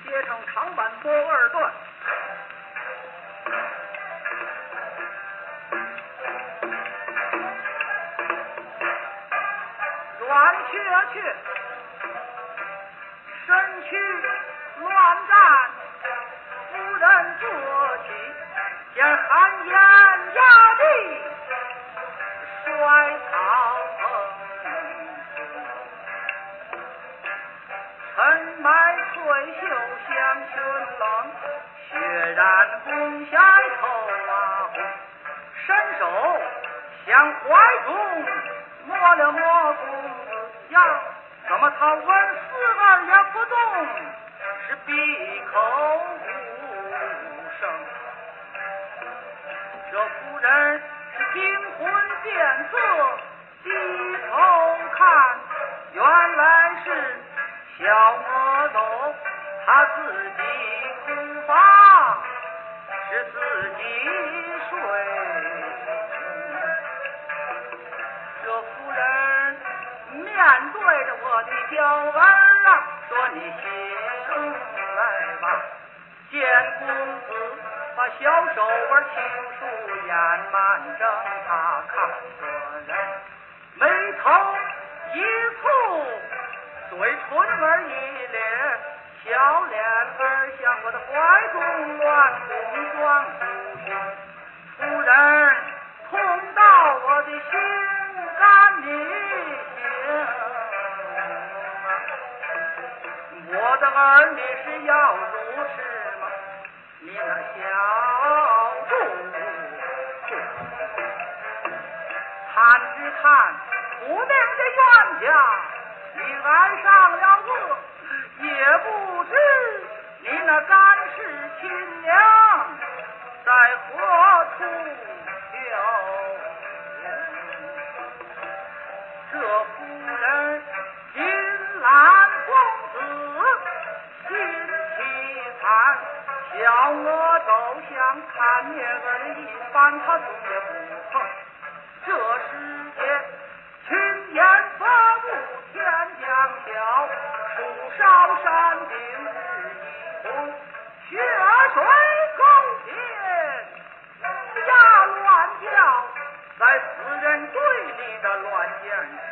写成长板多二段。乱雀雀，身躯乱战，夫人坐起，见寒烟压地，衰草尘埋翠袖香裙冷，血染红霞头红，伸手向怀中摸了摸公子呀，怎么他问四儿也不动，是闭口无声。这夫人是惊魂变色，低头看，原来是小魔头，他自己哭发，是自己睡。这夫人面对着我的娇儿啊，说你醒来吧。见公子把小手腕轻舒，眼满睁，他看个人，眉头一蹙，嘴唇儿一咧，小脸儿向我的怀中乱拱双出去。夫人痛到我的心肝里行，我的儿女是要如此吗？你那小主看只看不明的冤家，你爱上了我，也不知你那干是亲娘在何处求。这夫人金兰公子心凄惨，小魔头想看孽儿一番，他总也不碰。这世界群言发布，天将晓，树梢山顶日一红，血水勾天呀乱叫，在死人堆里的乱箭